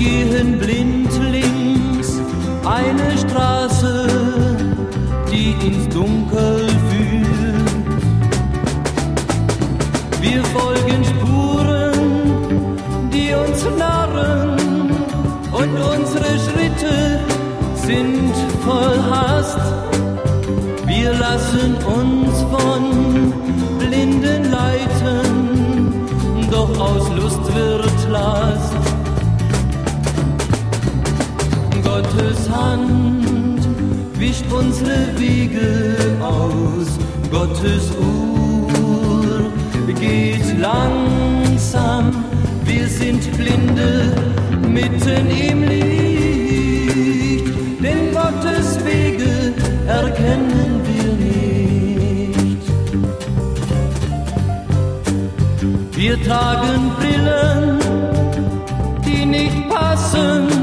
gehen blindlings eine Straße, die ins Dunkel führt. Wir folgen Spuren, die uns narren, und unsere Schritte sind voll Hast. Wir lassen uns von Blinden leiten, doch aus Lust wird Last. Gottes Hand wischt unsere Wege aus, Gottes Uhr geht langsam, wir sind Blinde mitten im Licht, denn Gottes Wege erkennen wir nicht. Wir tragen Brillen, die nicht passen,